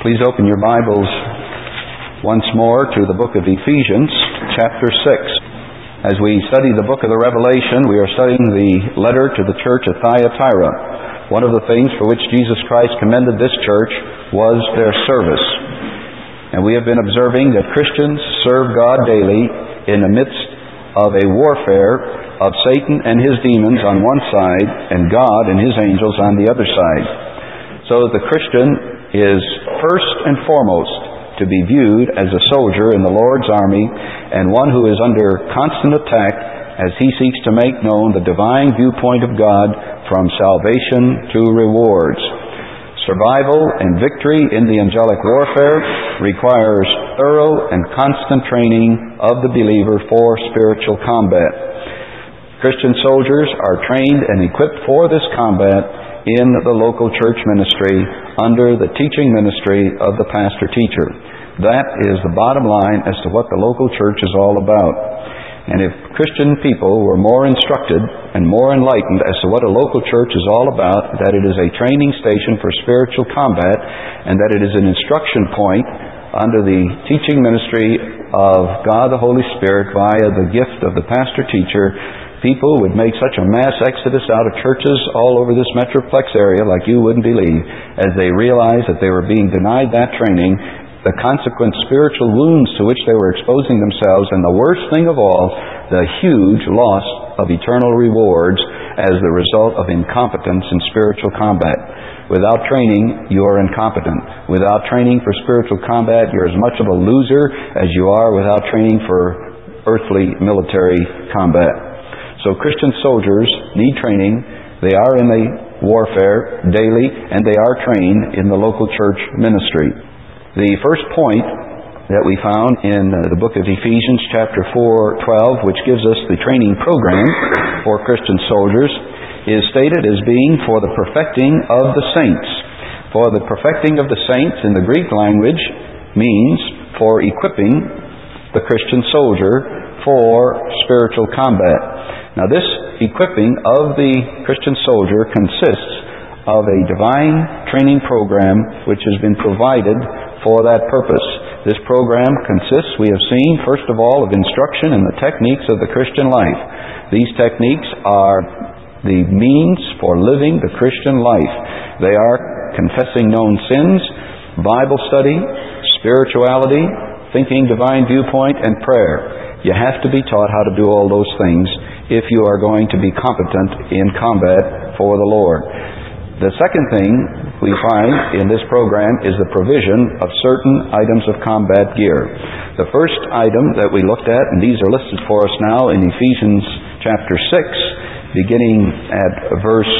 Please open your Bibles once more to the book of Ephesians, chapter 6. As we study the book of the Revelation, we are studying the letter to the church at Thyatira. One of the things for which Jesus Christ commended this church was their service. And we have been observing that Christians serve God daily in the midst of a warfare of Satan and his demons on one side and God and his angels on the other side. So the Christian is first and foremost to be viewed as a soldier in the Lord's army and one who is under constant attack as he seeks to make known the divine viewpoint of God from salvation to rewards. Survival and victory in the angelic warfare requires thorough and constant training of the believer for spiritual combat. Christian soldiers are trained and equipped for this combat in the local church ministry under the teaching ministry of the pastor-teacher. That is the bottom line as to what the local church is all about. And if Christian people were more instructed and more enlightened as to what a local church is all about, that it is a training station for spiritual combat, and that it is an instruction point under the teaching ministry of God the Holy Spirit via the gift of the pastor-teacher, people would make such a mass exodus out of churches all over this metroplex area like you wouldn't believe, as they realized that they were being denied that training, the consequent spiritual wounds to which they were exposing themselves, and the worst thing of all, the huge loss of eternal rewards as the result of incompetence in spiritual combat. Without training, you are incompetent. Without training for spiritual combat, you're as much of a loser as you are without training for earthly military combat. So Christian soldiers need training. They are in the warfare daily, and they are trained in the local church ministry. The first point that we found in the book of Ephesians, chapter 4:12, which gives us the training program for Christian soldiers, is stated as being for the perfecting of the saints. For the perfecting of the saints in the Greek language means for equipping the Christian soldier for spiritual combat. Now, this equipping of the Christian soldier consists of a divine training program which has been provided for that purpose. This program consists, we have seen, first of all, of instruction in the techniques of the Christian life. These techniques are the means for living the Christian life. They are confessing known sins, Bible study, spirituality, thinking divine viewpoint, and prayer. You have to be taught how to do all those things if you are going to be competent in combat for the Lord. The second thing we find in this program is the provision of certain items of combat gear. The first item that we looked at, and these are listed for us now in Ephesians chapter 6, beginning at verse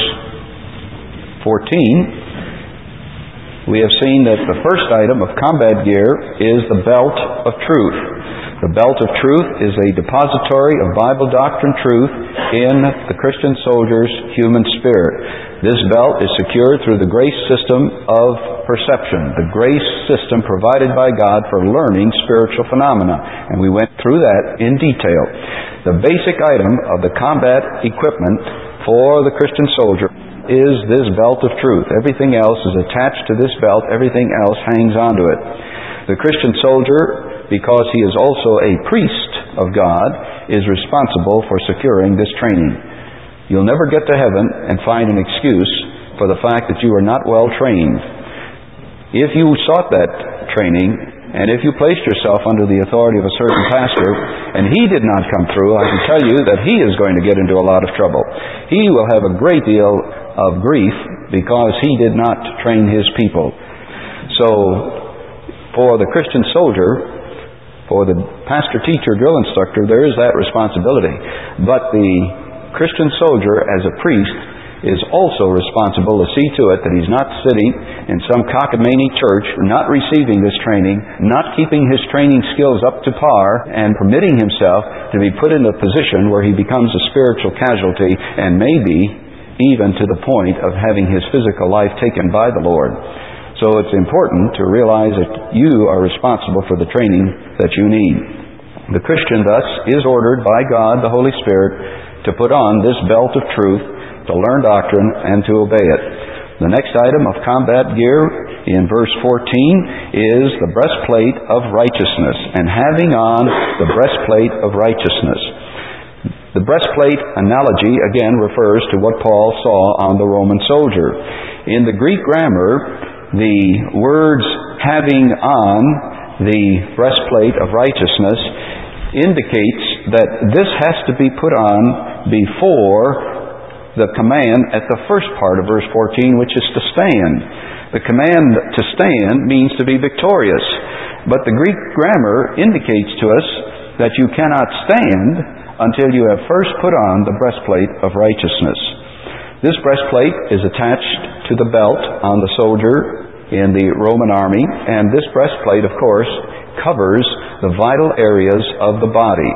14, we have seen that the first item of combat gear is the belt of truth. The belt of truth is a depository of Bible doctrine truth in the Christian soldier's human spirit. This belt is secured through the grace system of perception, the grace system provided by God for learning spiritual phenomena. And we went through that in detail. The basic item of the combat equipment for the Christian soldier is this belt of truth. Everything else is attached to this belt. Everything else hangs onto it. The Christian soldier, because he is also a priest of God, is responsible for securing this training. You'll never get to heaven and find an excuse for the fact that you are not well trained. If you sought that training, and if you placed yourself under the authority of a certain pastor, and he did not come through, I can tell you that he is going to get into a lot of trouble. He will have a great deal of grief because he did not train his people. So, for the Christian soldier, for the pastor-teacher drill instructor, there is that responsibility. But the Christian soldier, as a priest, is also responsible to see to it that he's not sitting in some cockamamie church, not receiving this training, not keeping his training skills up to par, and permitting himself to be put in a position where he becomes a spiritual casualty, and maybe even to the point of having his physical life taken by the Lord. So it's important to realize that you are responsible for the training that you need. The Christian, thus, is ordered by God, the Holy Spirit, to put on this belt of truth, to learn doctrine, and to obey it. The next item of combat gear in verse 14 is the breastplate of righteousness, and having on the breastplate of righteousness. The breastplate analogy again refers to what Paul saw on the Roman soldier. In the Greek grammar, the words having on the breastplate of righteousness indicates that this has to be put on before the command at the first part of verse 14, which is to stand. The command to stand means to be victorious. But the Greek grammar indicates to us that you cannot stand until you have first put on the breastplate of righteousness. This breastplate is attached to the belt on the soldier in the Roman army, and this breastplate, of course, covers the vital areas of the body.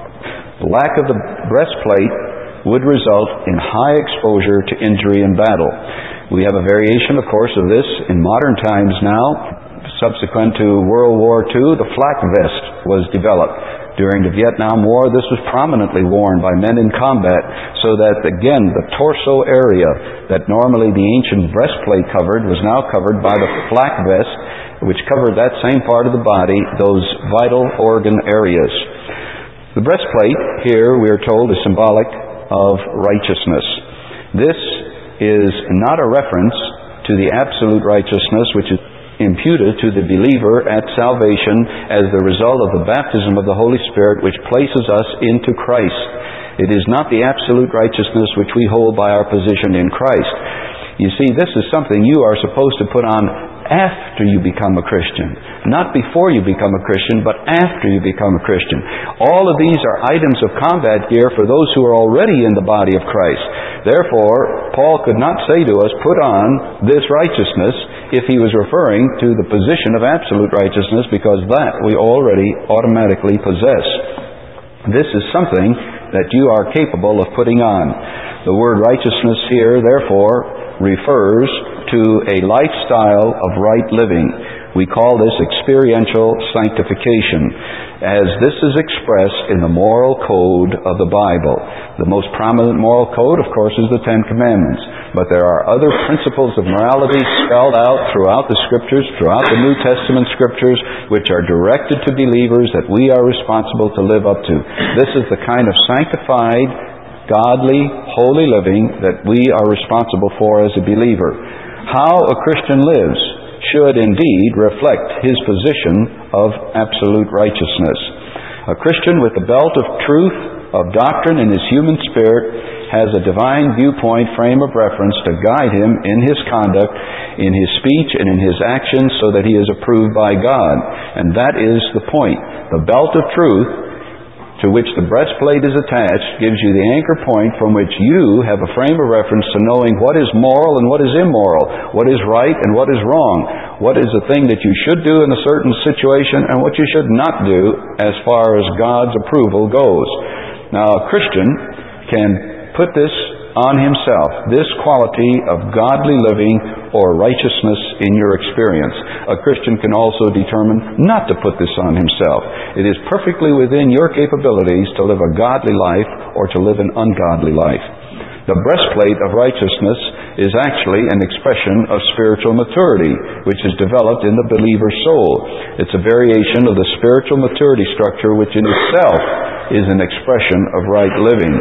The lack of the breastplate would result in high exposure to injury in battle. We have a variation, of course, of this in modern times now. Subsequent to World War II, the flak vest was developed. During the Vietnam War, this was prominently worn by men in combat, so that, again, the torso area that normally the ancient breastplate covered was now covered by the flak vest, which covered that same part of the body, those vital organ areas. The breastplate here, we are told, is symbolic of righteousness. This is not a reference to the absolute righteousness which is imputed to the believer at salvation as the result of the baptism of the Holy Spirit, which places us into Christ. It is not the absolute righteousness which we hold by our position in Christ. You see, this is something you are supposed to put on after you become a Christian. Not before you become a Christian, but after you become a Christian. All of these are items of combat gear for those who are already in the body of Christ. Therefore, Paul could not say to us, put on this righteousness, if he was referring to the position of absolute righteousness, because that we already automatically possess. This is something that you are capable of putting on. The word righteousness here, therefore, refers to a lifestyle of right living. We call this experiential sanctification, as this is expressed in the moral code of the Bible. The most prominent moral code, of course, is the Ten Commandments. But there are other principles of morality spelled out throughout the Scriptures, throughout the New Testament Scriptures, which are directed to believers that we are responsible to live up to. This is the kind of sanctified, godly, holy living that we are responsible for as a believer. How a Christian lives should indeed reflect his position of absolute righteousness. A Christian with the belt of truth, of doctrine in his human spirit, has a divine viewpoint frame of reference to guide him in his conduct, in his speech, and in his actions, so that he is approved by God. And that is the point. The belt of truth, to which the breastplate is attached, gives you the anchor point from which you have a frame of reference to knowing what is moral and what is immoral, what is right and what is wrong, what is the thing that you should do in a certain situation and what you should not do as far as God's approval goes. Now, a Christian can put this on himself, this quality of godly living or righteousness in your experience. A Christian can also determine not to put this on himself. It is perfectly within your capabilities to live a godly life or to live an ungodly life. The breastplate of righteousness is actually an expression of spiritual maturity, which is developed in the believer's soul. It's a variation of the spiritual maturity structure, which in itself is an expression of right living.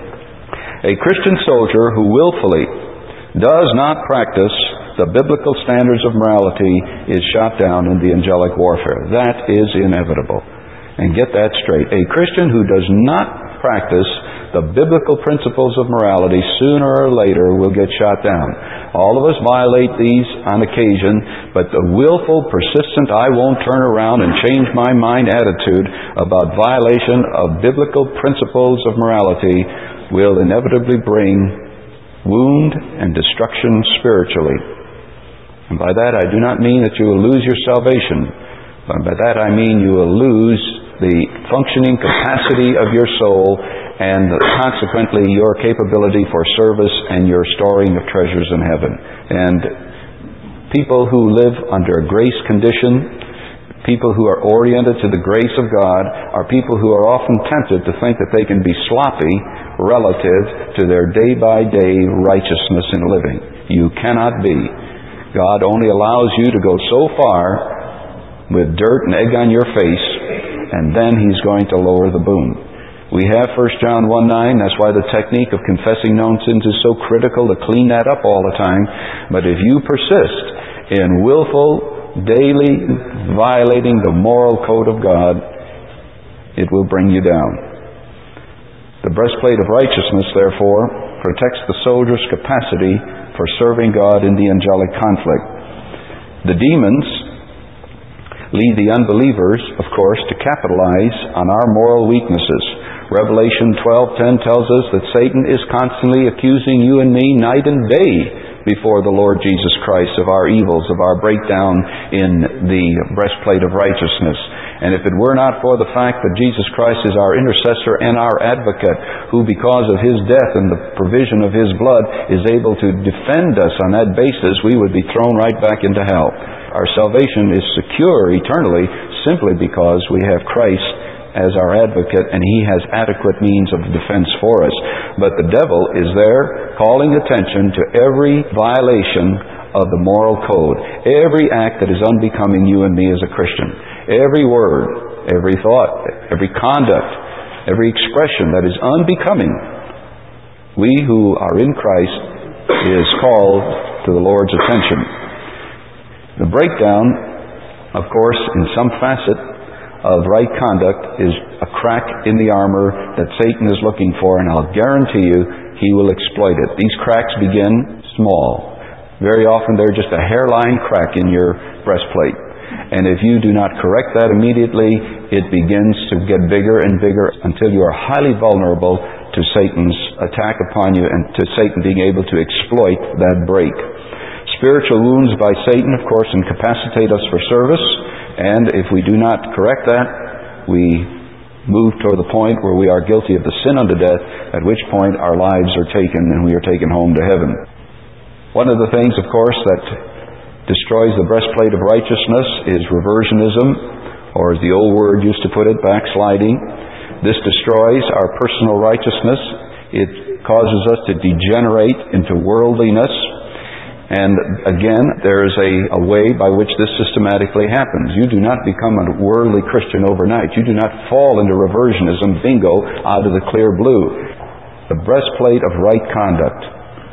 A Christian soldier who willfully does not practice the biblical standards of morality is shot down in the angelic warfare. That is inevitable. And get that straight. A Christian who does not practice the biblical principles of morality sooner or later will get shot down. All of us violate these on occasion, but the willful, persistent, I won't turn around and change my mind attitude about violation of biblical principles of morality will inevitably bring wound and destruction spiritually. And by that I do not mean that you will lose your salvation, but by that I mean you will lose the functioning capacity of your soul and consequently your capability for service and your storing of treasures in heaven. And people who live under a grace condition, people who are oriented to the grace of God, are people who are often tempted to think that they can be sloppy relative to their day-by-day righteousness in living. You cannot be. God only allows you to go so far with dirt and egg on your face, and then He's going to lower the boom. We have 1 John 1:9. That's why the technique of confessing known sins is so critical, to clean that up all the time. But if you persist in willful, daily violating the moral code of God, it will bring you down. The breastplate of righteousness, therefore, protects the soldier's capacity for serving God in the angelic conflict. The demons lead the unbelievers, of course, to capitalize on our moral weaknesses. Revelation 12:10 tells us that Satan is constantly accusing you and me night and day before the Lord Jesus Christ of our evils, of our breakdown in the breastplate of righteousness. And if it were not for the fact that Jesus Christ is our intercessor and our advocate, who because of His death and the provision of His blood is able to defend us on that basis, we would be thrown right back into hell. Our salvation is secure eternally simply because we have Christ as our advocate, and He has adequate means of defense for us. But the devil is there calling attention to every violation of the moral code, every act that is unbecoming you and me as a Christian, every word, every thought, every conduct, every expression that is unbecoming. We who are in Christ is called to the Lord's attention. The breakdown, of course, in some facet of right conduct is a crack in the armor that Satan is looking for, and I'll guarantee you he will exploit it. These cracks begin small. Very often they're just a hairline crack in your breastplate. And if you do not correct that immediately, it begins to get bigger and bigger until you are highly vulnerable to Satan's attack upon you and to Satan being able to exploit that break. Spiritual wounds by Satan, of course, incapacitate us for service. And if we do not correct that, we move toward the point where we are guilty of the sin unto death, at which point our lives are taken and we are taken home to heaven. One of the things, of course, that destroys the breastplate of righteousness is reversionism, or as the old word used to put it, backsliding. This destroys our personal righteousness. It causes us to degenerate into worldliness. And again, there is a way by which this systematically happens. You do not become a worldly Christian overnight. You do not fall into reversionism, bingo, out of the clear blue. The breastplate of right conduct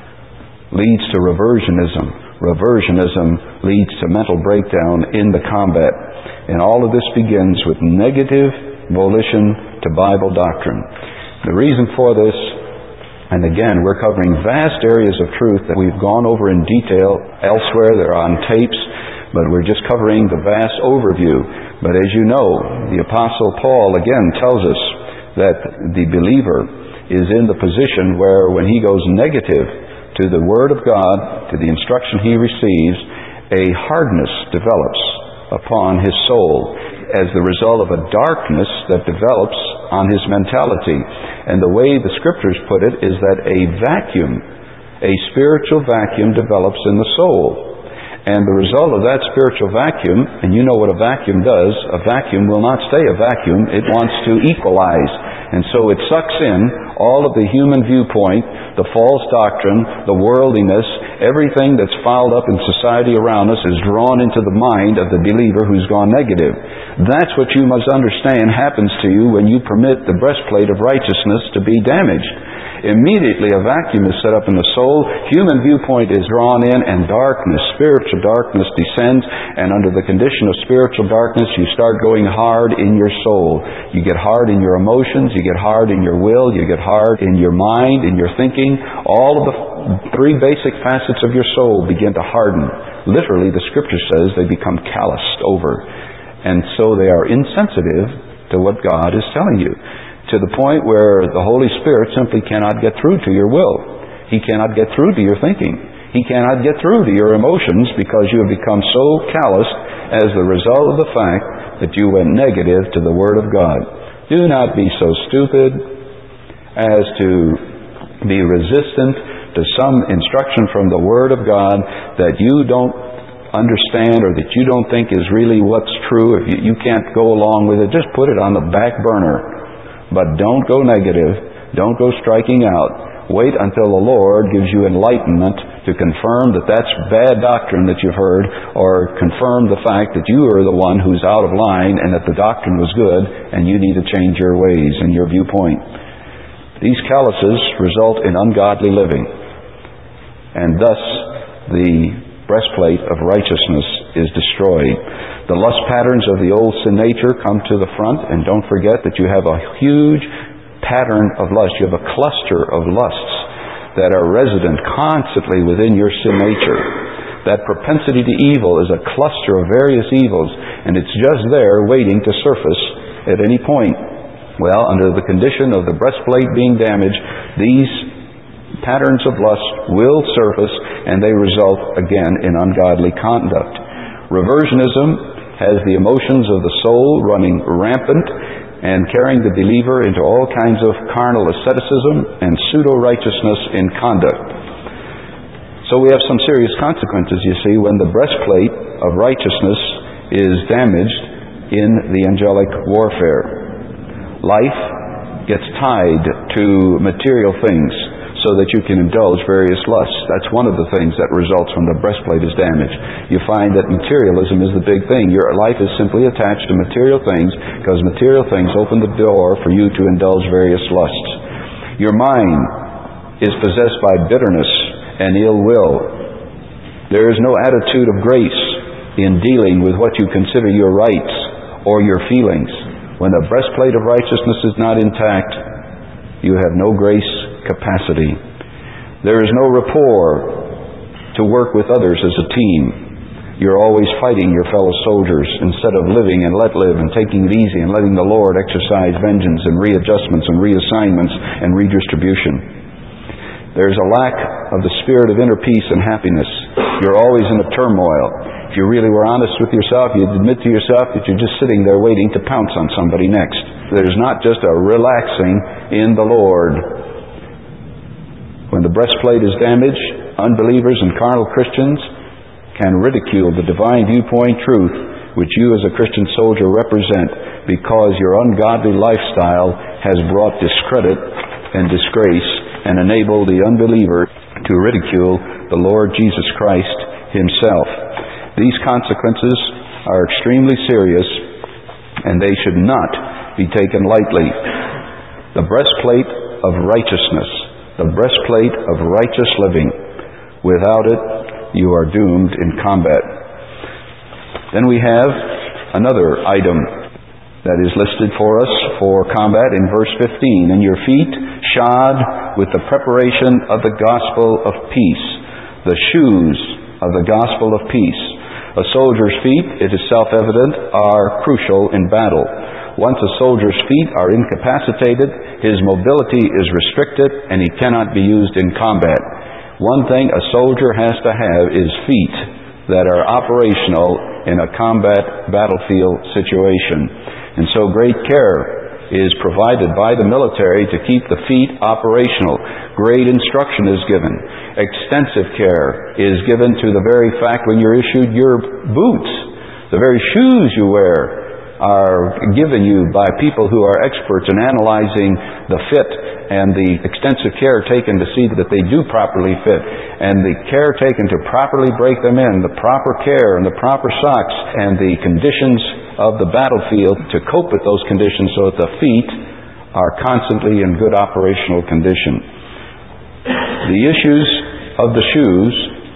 leads to reversionism. Reversionism leads to mental breakdown in the combat. And all of this begins with negative volition to Bible doctrine. The reason for this, and again, we're covering vast areas of truth that we've gone over in detail elsewhere. They're on tapes, but we're just covering the vast overview. But as you know, the Apostle Paul again tells us that the believer is in the position where when he goes negative to the Word of God, to the instruction he receives, a hardness develops upon his soul as the result of a darkness that develops on his mentality. And the way the Scriptures put it is that a vacuum, a spiritual vacuum develops in the soul. And the result of that spiritual vacuum, and you know what a vacuum does, a vacuum will not stay a vacuum, it wants to equalize. And so it sucks in all of the human viewpoint, the false doctrine, the worldliness, everything that's fouled up in society around us is drawn into the mind of the believer who's gone negative. That's what you must understand happens to you when you permit the breastplate of righteousness to be damaged. Immediately a vacuum is set up in the soul, human viewpoint is drawn in, and darkness, spiritual darkness descends, and under the condition of spiritual darkness you start going hard in your soul. You get hard in your emotions, you get hard in your will, you get hard in your mind, in your thinking. All of the three basic facets of your soul begin to harden. Literally, the Scripture says they become calloused over. And so they are insensitive to what God is telling you, to the point where the Holy Spirit simply cannot get through to your will. He cannot get through to your thinking. He cannot get through to your emotions because you have become so calloused as the result of the fact that you went negative to the Word of God. Do not be so stupid as to be resistant to some instruction from the Word of God that you don't understand or that you don't think is really what's true. If you can't go along with it, just put it on the back burner. But don't go negative Don't go striking out. Wait until the Lord gives you enlightenment to confirm that that's bad doctrine that you've heard, or confirm the fact that you are the one who's out of line and that the doctrine was good and you need to change your ways and your viewpoint. These calluses result in ungodly living, and thus the breastplate of righteousness is destroyed. The lust patterns of the old sin nature come to the front, and don't forget that you have a huge pattern of lust. You have a cluster of lusts that are resident constantly within your sin nature. That propensity to evil is a cluster of various evils, and it's just there waiting to surface at any point. Well, under the condition of the breastplate being damaged, these patterns of lust will surface, and they result again in ungodly conduct. Reversionism has the emotions of the soul running rampant and carrying the believer into all kinds of carnal asceticism and pseudo-righteousness in conduct. So we have some serious consequences, you see, when the breastplate of righteousness is damaged in the angelic warfare. Life gets tied to material things so that you can indulge various lusts. That's one of the things that results when the breastplate is damaged. You find that materialism is the big thing. Your life is simply attached to material things because material things open the door for you to indulge various lusts. Your mind is possessed by bitterness and ill will. There is no attitude of grace in dealing with what you consider your rights or your feelings. When the breastplate of righteousness is not intact, you have no grace capacity. There is no rapport to work with others as a team. You're always fighting your fellow soldiers instead of living and let live and taking it easy and letting the Lord exercise vengeance and readjustments and reassignments and redistribution. There's a lack of the spirit of inner peace and happiness. You're always in a turmoil. If you really were honest with yourself, you'd admit to yourself that you're just sitting there waiting to pounce on somebody next. There's not just a relaxing in the Lord. When the breastplate is damaged, unbelievers and carnal Christians can ridicule the divine viewpoint truth which you as a Christian soldier represent because your ungodly lifestyle has brought discredit and disgrace and enabled the unbeliever to ridicule the Lord Jesus Christ Himself. These consequences are extremely serious, and they should not be taken lightly. The breastplate of righteousness, the breastplate of righteous living. Without it, you are doomed in combat. Then we have another item that is listed for us for combat in verse 15. And your feet shod with the preparation of the gospel of peace, the shoes of the gospel of peace. A soldier's feet, it is self-evident, are crucial in battle. Once a soldier's feet are incapacitated, his mobility is restricted and he cannot be used in combat. One thing a soldier has to have is feet that are operational in a combat battlefield situation. And so great care is provided by the military to keep the feet operational. Great instruction is given. Extensive care is given to the very fact when you're issued your boots. The very shoes you wear are given you by people who are experts in analyzing the fit and the extensive care taken to see that they do properly fit, and the care taken to properly break them in, the proper care and the proper socks and the conditions of the battlefield to cope with those conditions so that the feet are constantly in good operational condition. The issues of the shoes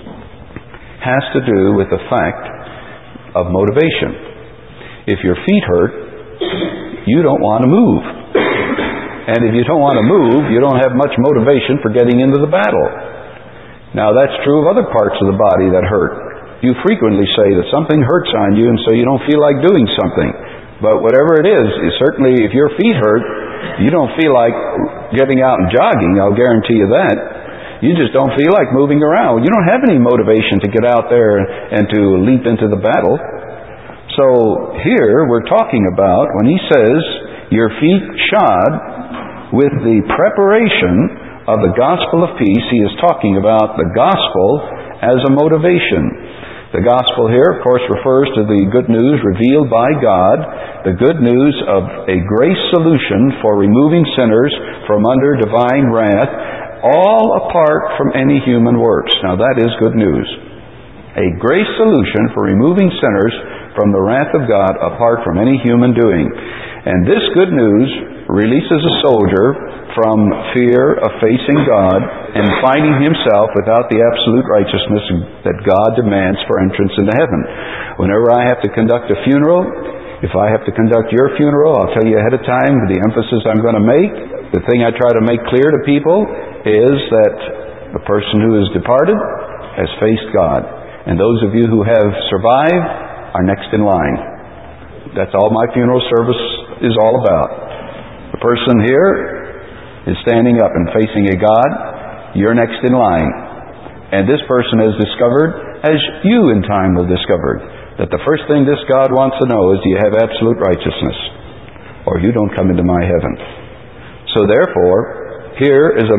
has to do with the fact of motivation. If your feet hurt, you don't want to move. And if you don't want to move, you don't have much motivation for getting into the battle. Now that's true of other parts of the body that hurt. You frequently say that something hurts on you and so you don't feel like doing something. But whatever it is, certainly if your feet hurt, you don't feel like getting out and jogging, I'll guarantee you that. You just don't feel like moving around. You don't have any motivation to get out there and to leap into the battle. So here we're talking about when he says your feet shod with the preparation of the gospel of peace, he is talking about the gospel as a motivation. The gospel here, of course, refers to the good news revealed by God, the good news of a grace solution for removing sinners from under divine wrath, all apart from any human works. Now that is good news. A grace solution for removing sinners from the wrath of God apart from any human doing. And this good news releases a soldier from fear of facing God and finding himself without the absolute righteousness that God demands for entrance into heaven. Whenever I have to conduct a funeral, if I have to conduct your funeral, I'll tell you ahead of time the emphasis I'm going to make. The thing I try to make clear to people is that the person who is departed has faced God. And those of you who have survived are next in line. That's all my funeral service is all about. The person here is standing up and facing a God. You're next in line. And this person has discovered, as you in time have discovered, that the first thing this God wants to know is, do you have absolute righteousness? Or you don't come into my heaven. So therefore, here is a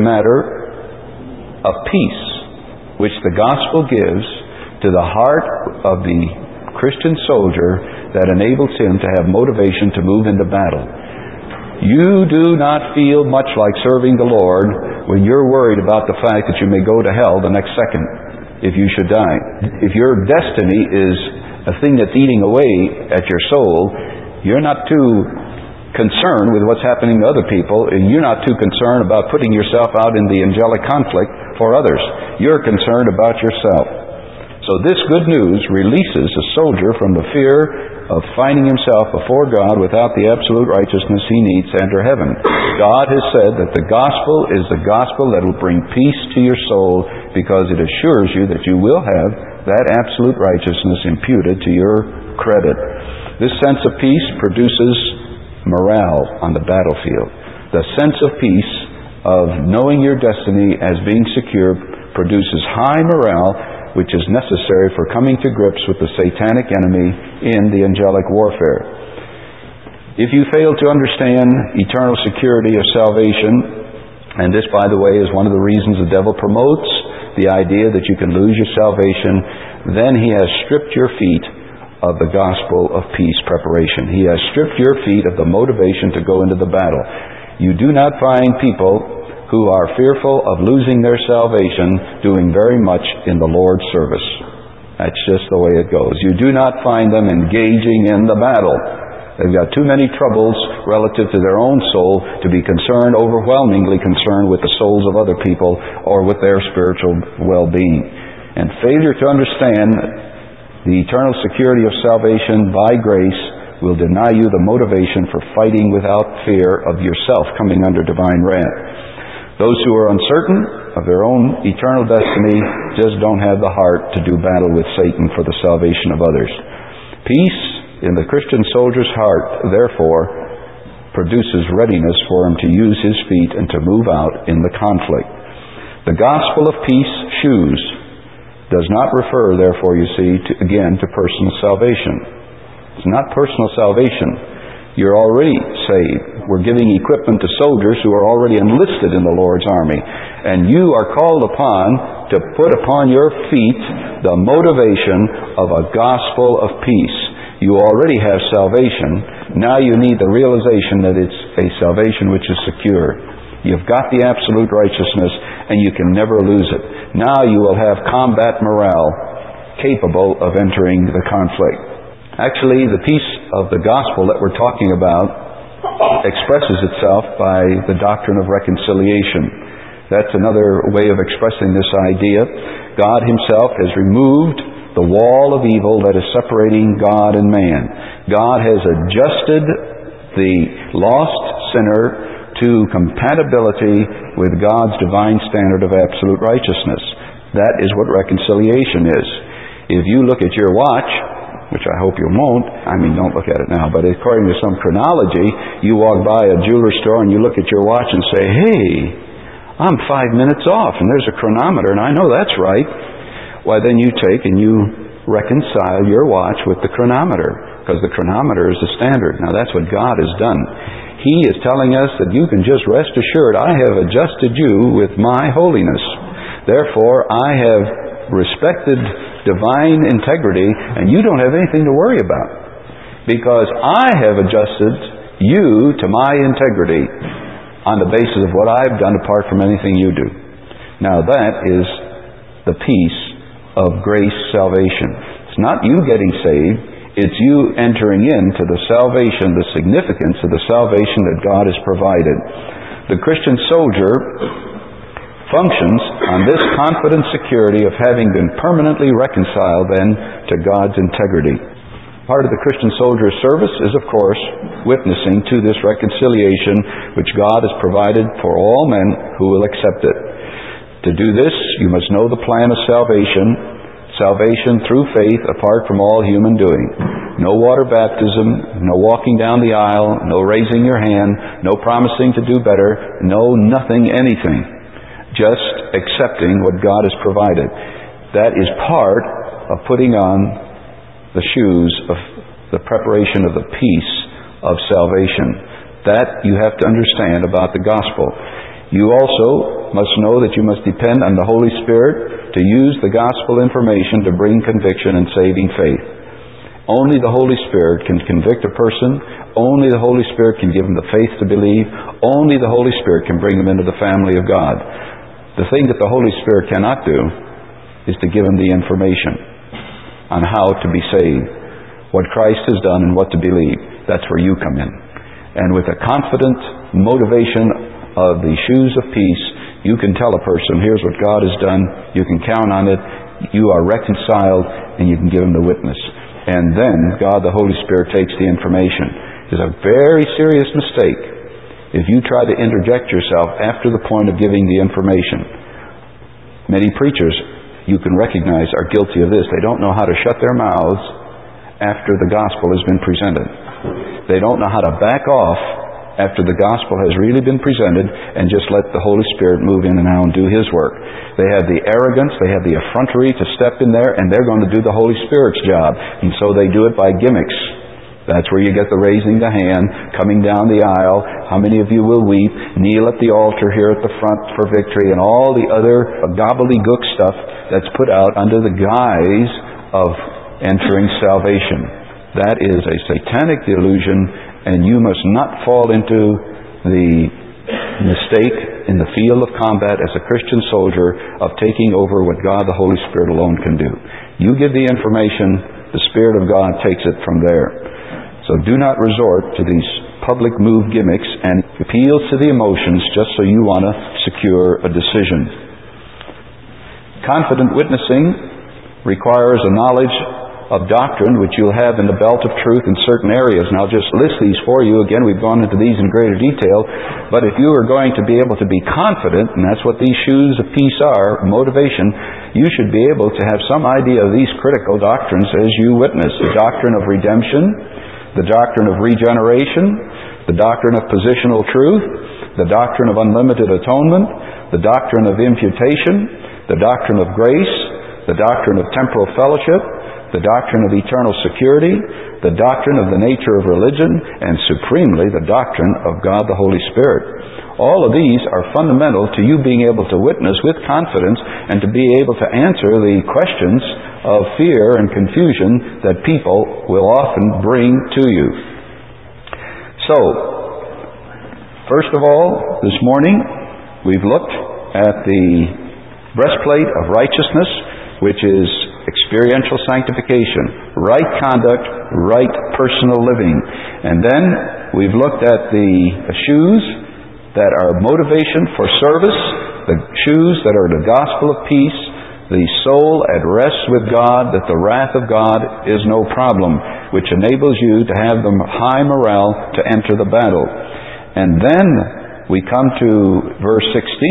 matter of peace, which the gospel gives to the heart of the Christian soldier that enables him to have motivation to move into battle. You do not feel much like serving the Lord when you're worried about the fact that you may go to hell the next second if you should die. If your destiny is a thing that's eating away at your soul, you're not too concerned with what's happening to other people, and you're not too concerned about putting yourself out in the angelic conflict for others. You're concerned about yourself. So this good news releases a soldier from the fear of finding himself before God without the absolute righteousness he needs to enter heaven. God has said that the gospel is the gospel that will bring peace to your soul, because it assures you that you will have that absolute righteousness imputed to your credit. This sense of peace produces morale on the battlefield. The sense of peace of knowing your destiny as being secure produces high morale, which is necessary for coming to grips with the satanic enemy in the angelic warfare. If you fail to understand eternal security of salvation, and this, by the way, is one of the reasons the devil promotes the idea that you can lose your salvation, then he has stripped your feet of the gospel of peace preparation. He has stripped your feet of the motivation to go into the battle. You do not find people who are fearful of losing their salvation doing very much in the Lord's service. That's just the way it goes. You do not find them engaging in the battle. They've got too many troubles relative to their own soul to be overwhelmingly concerned with the souls of other people or with their spiritual well-being. And failure to understand the eternal security of salvation by grace will deny you the motivation for fighting without fear of yourself coming under divine wrath. Those who are uncertain of their own eternal destiny just don't have the heart to do battle with Satan for the salvation of others. Peace in the Christian soldier's heart, therefore, produces readiness for him to use his feet and to move out in the conflict. The gospel of peace shoes does not refer, therefore, you see, to personal salvation. It's not personal salvation. You're already saved. We're giving equipment to soldiers who are already enlisted in the Lord's army. And you are called upon to put upon your feet the motivation of a gospel of peace. You already have salvation. Now you need the realization that it's a salvation which is secure. You've got the absolute righteousness, and you can never lose it. Now you will have combat morale capable of entering the conflict. Actually, the peace of the gospel that we're talking about expresses itself by the doctrine of reconciliation. That's another way of expressing this idea. God Himself has removed the wall of evil that is separating God and man. God has adjusted the lost sinner to compatibility with God's divine standard of absolute righteousness. That is what reconciliation is. If you look at your watch, which I hope you won't. Don't look at it now. But according to some chronology, you walk by a jeweler's store and you look at your watch and say, hey, I'm 5 minutes off, and there's a chronometer, and I know that's right. Why, then you take and you reconcile your watch with the chronometer, because the chronometer is the standard. Now, that's what God has done. He is telling us that you can just rest assured, I have adjusted you with my holiness. Therefore, I have respected divine integrity, and you don't have anything to worry about. Because I have adjusted you to my integrity on the basis of what I've done apart from anything you do. Now that is the peace of grace salvation. It's not you getting saved, it's you entering into the salvation, the significance of the salvation that God has provided. The Christian soldier functions on this confident security of having been permanently reconciled then to God's integrity. Part of the Christian soldier's service is, of course, witnessing to this reconciliation which God has provided for all men who will accept it. To do this, you must know the plan of salvation through faith apart from all human doing. No water baptism, no walking down the aisle, no raising your hand, no promising to do better, no nothing, anything. Just accepting what God has provided. That is part of putting on the shoes of the preparation of the peace of salvation. That you have to understand about the gospel. You also must know that you must depend on the Holy Spirit to use the gospel information to bring conviction and saving faith. Only the Holy Spirit can convict a person. Only the Holy Spirit can give them the faith to believe. Only the Holy Spirit can bring them into the family of God. The thing that the Holy Spirit cannot do is to give them the information on how to be saved, what Christ has done and what to believe. That's where you come in. And with a confident motivation of the shoes of peace, you can tell a person, here's what God has done, you can count on it, you are reconciled, and you can give them the witness. And then God, the Holy Spirit, takes the information. It's a very serious mistake if you try to interject yourself after the point of giving the information. Many preachers, you can recognize, are guilty of this. They don't know how to shut their mouths after the gospel has been presented. They don't know how to back off after the gospel has really been presented and just let the Holy Spirit move in and now and do His work. They have the arrogance, they have the effrontery to step in there, and they're going to do the Holy Spirit's job. And so they do it by gimmicks. That's where you get the raising the hand, coming down the aisle, how many of you will weep, kneel at the altar here at the front for victory, and all the other gobbledygook stuff that's put out under the guise of entering salvation. That is a satanic delusion, and you must not fall into the mistake in the field of combat as a Christian soldier of taking over what God the Holy Spirit alone can do. You give the information, the Spirit of God takes it from there. So do not resort to these public move gimmicks and appeals to the emotions just so you want to secure a decision. Confident witnessing requires a knowledge of doctrine which you'll have in the belt of truth in certain areas. And I'll just list these for you. Again, we've gone into these in greater detail. But if you are going to be able to be confident, and that's what these shoes of peace are, motivation, you should be able to have some idea of these critical doctrines as you witness. The doctrine of redemption, the doctrine of regeneration, the doctrine of positional truth, the doctrine of unlimited atonement, the doctrine of imputation, the doctrine of grace, the doctrine of temporal fellowship, the doctrine of eternal security, the doctrine of the nature of religion, and supremely the doctrine of God the Holy Spirit. All of these are fundamental to you being able to witness with confidence and to be able to answer the questions of fear and confusion that people will often bring to you. So, first of all, this morning, we've looked at the breastplate of righteousness, which is experiential sanctification, right conduct, right personal living. And then we've looked at the shoes that are motivation for service, the shoes that are the gospel of peace, the soul at rest with God, that the wrath of God is no problem, which enables you to have the high morale to enter the battle. And then we come to verse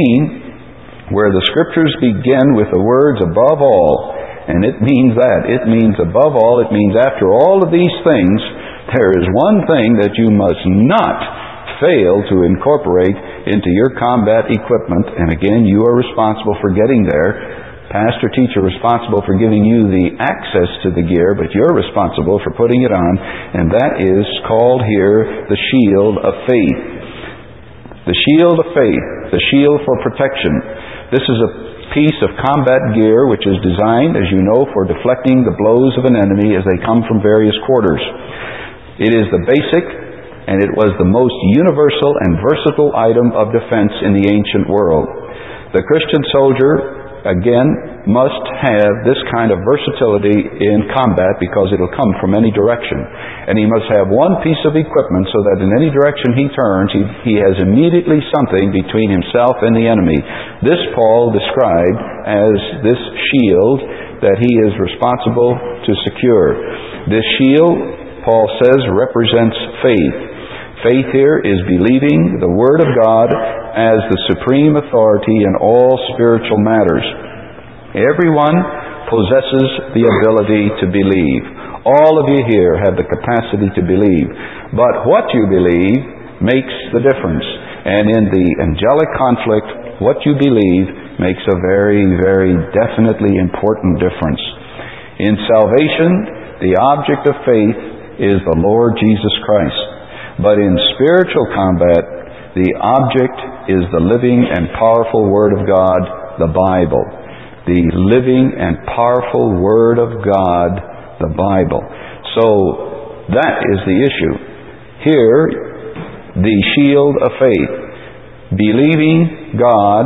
16, where the Scriptures begin with the words above all. And it means that. It means above all. It means after all of these things, there is one thing that you must not fail to incorporate into your combat equipment. And again, you are responsible for getting there. Pastor, teacher, responsible for giving you the access to the gear, but you're responsible for putting it on. And that is called here the shield of faith. The shield of faith. The shield for protection. This is a piece of combat gear which is designed, as you know, for deflecting the blows of an enemy as they come from various quarters. It is the basic, and it was the most universal and versatile item of defense in the ancient world. The Christian soldier, again, must have this kind of versatility in combat because it'll come from any direction. And he must have one piece of equipment so that in any direction he turns, he has immediately something between himself and the enemy. This Paul described as this shield that he is responsible to secure. This shield, Paul says, represents faith. Faith here is believing the Word of God as the supreme authority in all spiritual matters. Everyone possesses the ability to believe. All of you here have the capacity to believe. But what you believe makes the difference. And in the angelic conflict, what you believe makes a very, very definitely important difference. In salvation, the object of faith is the Lord Jesus Christ. But in spiritual combat, the object is the living and powerful Word of God, the Bible. The living and powerful Word of God, the Bible. So, that is the issue. Here, the shield of faith. Believing God,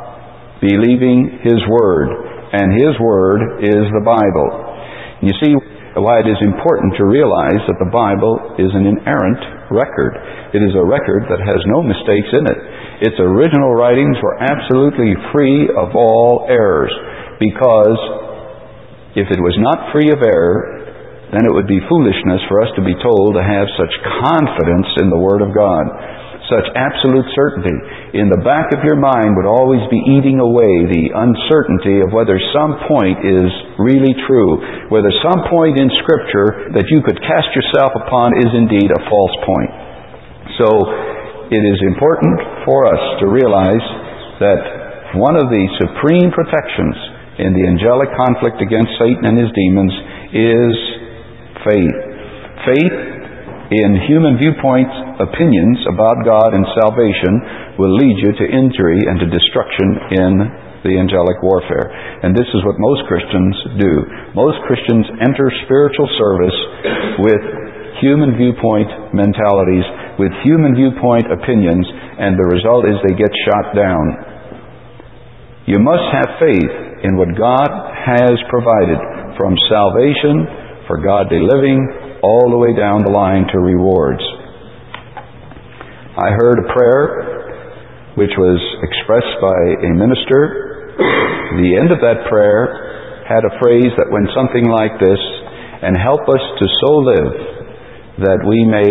believing His Word. And His Word is the Bible. You see why it is important to realize that the Bible is an inerrant record. It is a record that has no mistakes in it. Its original writings were absolutely free of all errors, because if it was not free of error, then it would be foolishness for us to be told to have such confidence in the Word of God, such absolute certainty. In the back of your mind would always be eating away the uncertainty of whether some point is really true, whether some point in Scripture that you could cast yourself upon is indeed a false point. So, it is important for us to realize that one of the supreme protections in the angelic conflict against Satan and his demons is faith. Faith in human viewpoints, opinions about God and salvation will lead you to injury and to destruction in the angelic warfare. And this is what most Christians do. Most Christians enter spiritual service with human viewpoint mentalities, with human viewpoint opinions, and the result is they get shot down. You must have faith in what God has provided, from salvation for godly living all the way down the line to rewards. I heard a prayer which was expressed by a minister. The end of that prayer had a phrase that went something like this: "And help us to so live that we may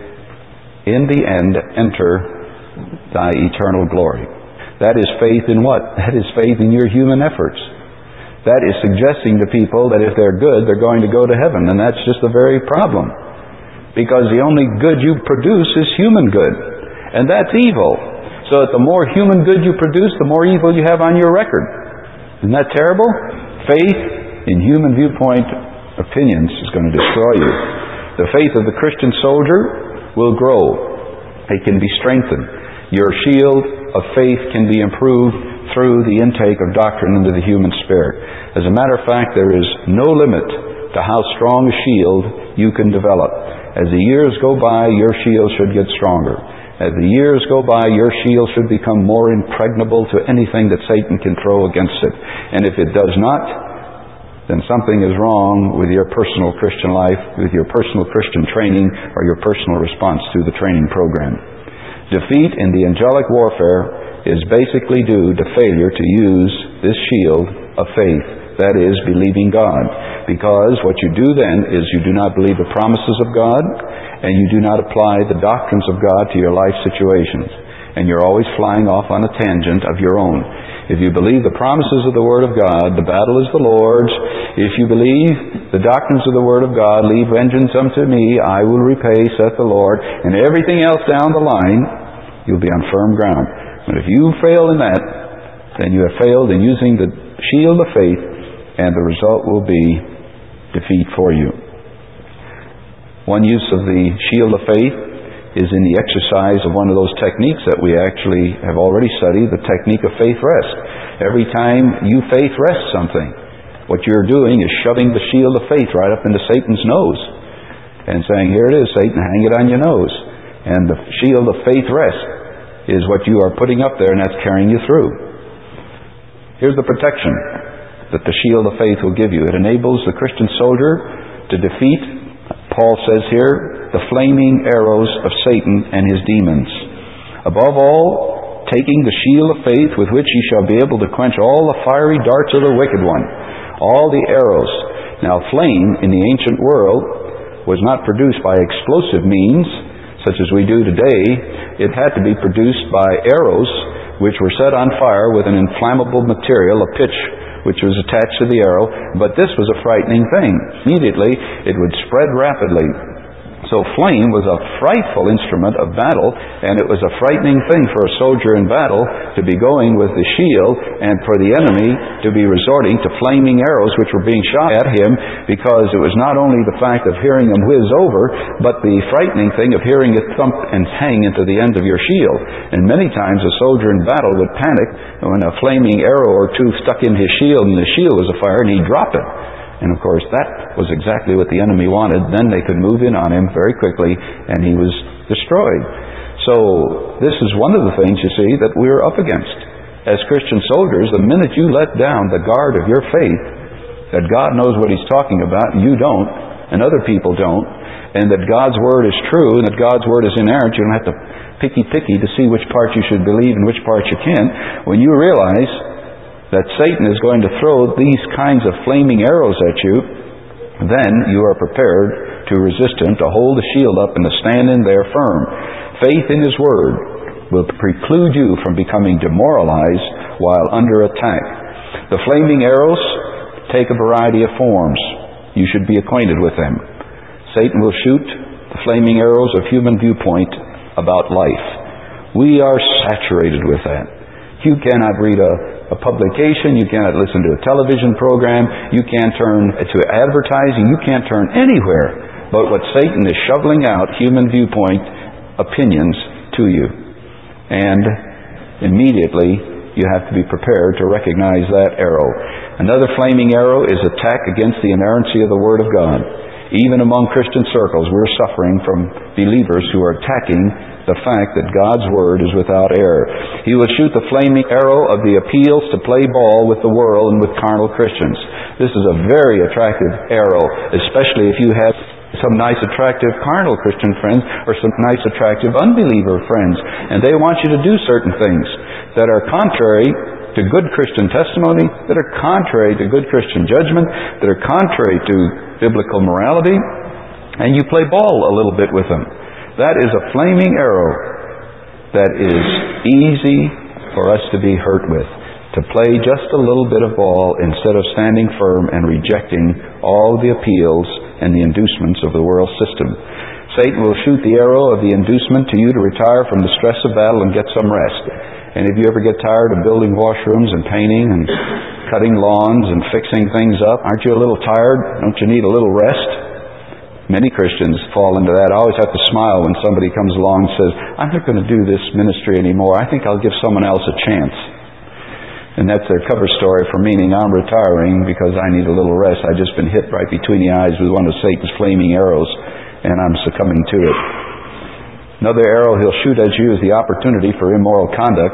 in the end enter thy eternal glory." That is faith in what? That is faith in your human efforts. That is suggesting to people that if they're good, they're going to go to heaven. And that's just the very problem. Because the only good you produce is human good. And that's evil. So that the more human good you produce, the more evil you have on your record. Isn't that terrible? Faith in human viewpoint opinions is going to destroy you. The faith of the Christian soldier will grow. It can be strengthened. Your shield of faith can be improved through the intake of doctrine into the human spirit. As a matter of fact, there is no limit to how strong a shield you can develop. As the years go by, your shield should get stronger. As the years go by, your shield should become more impregnable to anything that Satan can throw against it. And if it does not, then something is wrong with your personal Christian life, with your personal Christian training, or your personal response to the training program. Defeat in the angelic warfare is basically due to failure to use this shield of faith, that is, believing God. Because what you do then is you do not believe the promises of God, and you do not apply the doctrines of God to your life situations. And you're always flying off on a tangent of your own. If you believe the promises of the Word of God, the battle is the Lord's. If you believe the doctrines of the Word of God, leave vengeance unto me, I will repay, saith the Lord, and everything else down the line, you'll be on firm ground. But if you fail in that, then you have failed in using the shield of faith, and the result will be defeat for you. One use of the shield of faith is in the exercise of one of those techniques that we actually have already studied, the technique of faith rest. Every time you faith rest something, what you're doing is shoving the shield of faith right up into Satan's nose and saying, here it is, Satan, hang it on your nose. And the shield of faith rest is what you are putting up there, and that's carrying you through. Here's the protection that the shield of faith will give you. It enables the Christian soldier to defeat, Paul says here, the flaming arrows of Satan and his demons. Above all, taking the shield of faith with which ye shall be able to quench all the fiery darts of the wicked one, all the arrows. Now, flame in the ancient world was not produced by explosive means, such as we do today. It had to be produced by arrows which were set on fire with an inflammable material, a pitch, which was attached to the arrow. But this was a frightening thing. Immediately, it would spread rapidly. So flame was a frightful instrument of battle, and it was a frightening thing for a soldier in battle to be going with the shield and for the enemy to be resorting to flaming arrows which were being shot at him, because it was not only the fact of hearing them whiz over, but the frightening thing of hearing it thump and hang into the end of your shield. And many times a soldier in battle would panic when a flaming arrow or two stuck in his shield and the shield was afire, and he'd drop it. And of course, that was exactly what the enemy wanted. Then they could move in on him very quickly, and he was destroyed. So, this is one of the things, you see, that we're up against. As Christian soldiers, the minute you let down the guard of your faith, that God knows what He's talking about, and you don't, and other people don't, and that God's Word is true, and that God's Word is inerrant, you don't have to picky to see which part you should believe and which part you can't. When you realize that Satan is going to throw these kinds of flaming arrows at you, then you are prepared to resist him, to hold the shield up and to stand in there firm. Faith in His Word will preclude you from becoming demoralized while under attack. The flaming arrows take a variety of forms. You should be acquainted with them. Satan will shoot the flaming arrows of human viewpoint about life. We are saturated with that. You cannot read a publication, you cannot listen to a television program, you can't turn to advertising, you can't turn anywhere but what Satan is shoveling out human viewpoint opinions to you. And immediately you have to be prepared to recognize that arrow. Another flaming arrow is attack against the inerrancy of the Word of God. Even among Christian circles, we're suffering from believers who are attacking the fact that God's Word is without error. He will shoot the flaming arrow of the appeals to play ball with the world and with carnal Christians. This is a very attractive arrow, especially if you have some nice attractive carnal Christian friends or some nice attractive unbeliever friends, and they want you to do certain things that are contrary to good Christian testimony, that are contrary to good Christian judgment, that are contrary to biblical morality, and you play ball a little bit with them. That is a flaming arrow that is easy for us to be hurt with. To play just a little bit of ball instead of standing firm and rejecting all the appeals and the inducements of the world system. Satan will shoot the arrow of the inducement to you to retire from the stress of battle and get some rest. And if you ever get tired of building washrooms and painting and cutting lawns and fixing things up, aren't you a little tired? Don't you need a little rest? Many Christians fall into that. I always have to smile when somebody comes along and says, I'm not going to do this ministry anymore. I think I'll give someone else a chance. And that's their cover story for meaning I'm retiring because I need a little rest. I've just been hit right between the eyes with one of Satan's flaming arrows, and I'm succumbing to it. Another arrow he'll shoot at you is the opportunity for immoral conduct.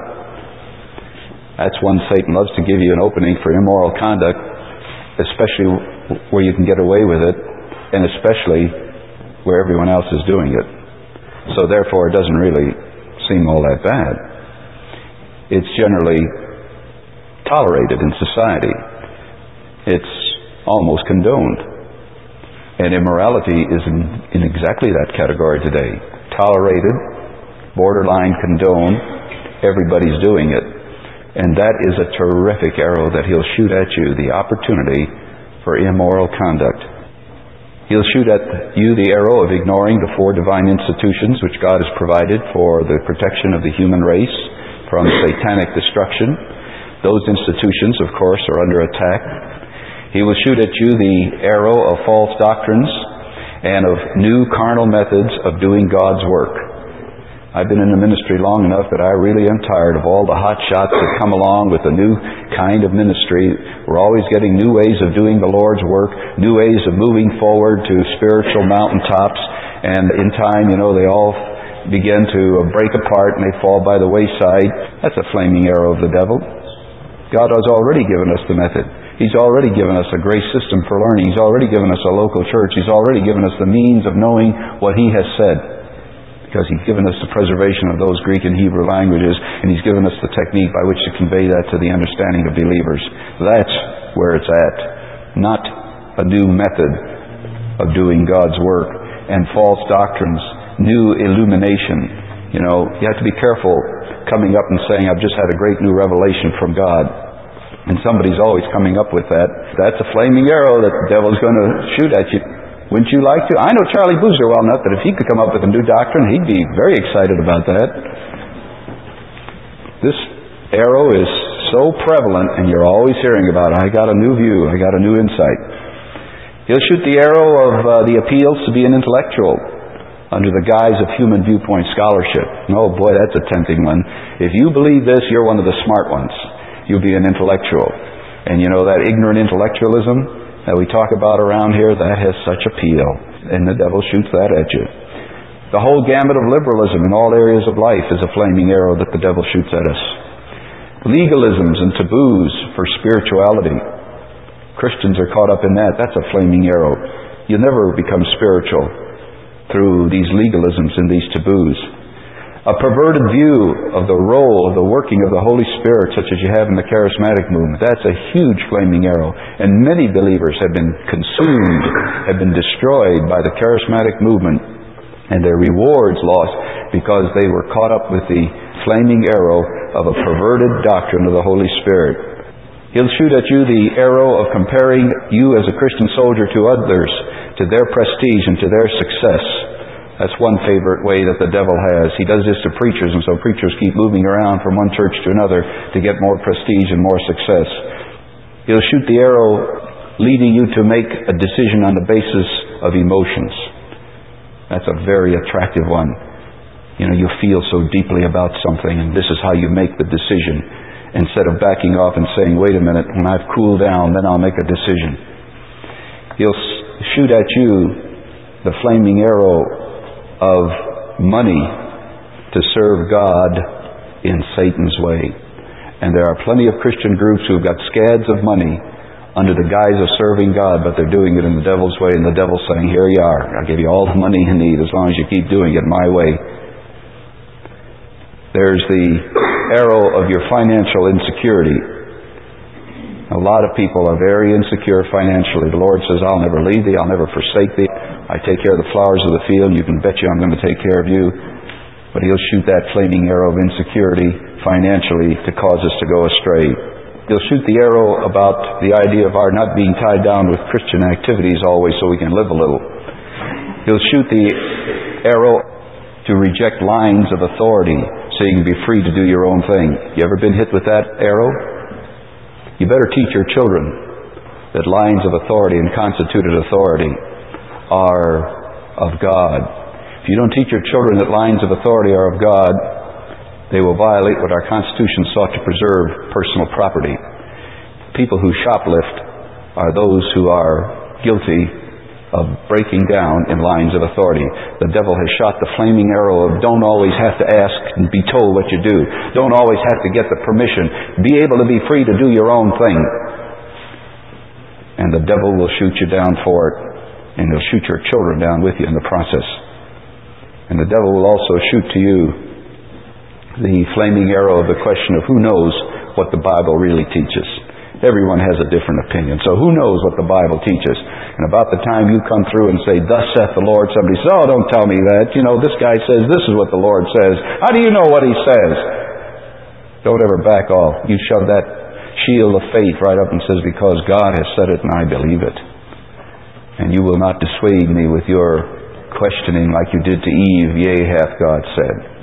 That's one Satan loves to give you, an opening for immoral conduct, especially where you can get away with it, and especially where everyone else is doing it. So therefore it doesn't really seem all that bad. It's generally tolerated in society. It's almost condoned. And immorality is in exactly that category today. Tolerated, borderline condoned, everybody's doing it. And that is a terrific arrow that he'll shoot at you, the opportunity for immoral conduct. He'll shoot at you the arrow of ignoring the four divine institutions which God has provided for the protection of the human race from satanic destruction. Those institutions, of course, are under attack. He will shoot at you the arrow of false doctrines and of new carnal methods of doing God's work. I've been in the ministry long enough that I really am tired of all the hot shots that come along with the new kind of ministry. We're always getting new ways of doing the Lord's work, new ways of moving forward to spiritual mountaintops, and in time, they all begin to break apart and they fall by the wayside. That's a flaming arrow of the devil. God has already given us the method. He's already given us a grace system for learning. He's already given us a local church. He's already given us the means of knowing what He has said, because He's given us the preservation of those Greek and Hebrew languages, and He's given us the technique by which to convey that to the understanding of believers. That's where it's at. Not a new method of doing God's work and false doctrines, new illumination. You have to be careful coming up and saying, I've just had a great new revelation from God. And somebody's always coming up with that. That's a flaming arrow that the devil's going to shoot at you. Wouldn't you like to? I know Charlie Boozer well enough that if he could come up with a new doctrine, he'd be very excited about that. This arrow is so prevalent, and you're always hearing about it. I got a new view. I got a new insight. He'll shoot the arrow of the appeals to be an intellectual under the guise of human viewpoint scholarship. Oh boy, that's a tempting one. If you believe this, you're one of the smart ones. You'll be an intellectual. And that ignorant intellectualism that we talk about around here, that has such appeal. And the devil shoots that at you. The whole gamut of liberalism in all areas of life is a flaming arrow that the devil shoots at us. Legalisms and taboos for spirituality. Christians are caught up in that. That's a flaming arrow. You'll never become spiritual through these legalisms and these taboos. A perverted view of the role of the working of the Holy Spirit, such as you have in the charismatic movement. That's a huge flaming arrow. And many believers have been consumed, have been destroyed by the charismatic movement, and their rewards lost because they were caught up with the flaming arrow of a perverted doctrine of the Holy Spirit. He'll shoot at you the arrow of comparing you as a Christian soldier to others, to their prestige and to their success. That's one favorite way that the devil has. He does this to preachers, and so preachers keep moving around from one church to another to get more prestige and more success. He'll shoot the arrow leading you to make a decision on the basis of emotions. That's a very attractive one. You feel so deeply about something, and this is how you make the decision. Instead of backing off and saying, wait a minute, when I've cooled down, then I'll make a decision. He'll shoot at you the flaming arrow of money to serve God in Satan's way. And there are plenty of Christian groups who've got scads of money under the guise of serving God, but they're doing it in the devil's way, and the devil's saying, here you are, I'll give you all the money you need as long as you keep doing it my way. There's the arrow of your financial insecurity. A lot of people are very insecure financially. The Lord says, I'll never leave thee, I'll never forsake thee. I take care of the flowers of the field. You can bet you I'm going to take care of you. But He'll shoot that flaming arrow of insecurity financially to cause us to go astray. He'll shoot the arrow about the idea of our not being tied down with Christian activities always so we can live a little. He'll shoot the arrow to reject lines of authority so you can be free to do your own thing. You ever been hit with that arrow? You better teach your children that lines of authority and constituted authority are of God. If you don't teach your children that lines of authority are of God, they will violate what our Constitution sought to preserve, personal property. People who shoplift are those who are guilty of breaking down in lines of authority. The devil has shot the flaming arrow of don't always have to ask and be told what you do. Don't always have to get the permission. Be able to be free to do your own thing. And the devil will shoot you down for it. And he'll shoot your children down with you in the process. And the devil will also shoot to you the flaming arrow of the question of who knows what the Bible really teaches. Everyone has a different opinion. So who knows what the Bible teaches? And about the time you come through and say, thus saith the Lord, somebody says, oh, don't tell me that. This guy says this is what the Lord says. How do you know what He says? Don't ever back off. You shove that shield of faith right up and says, because God has said it and I believe it. And you will not dissuade me with your questioning like you did to Eve, yea, hath God said.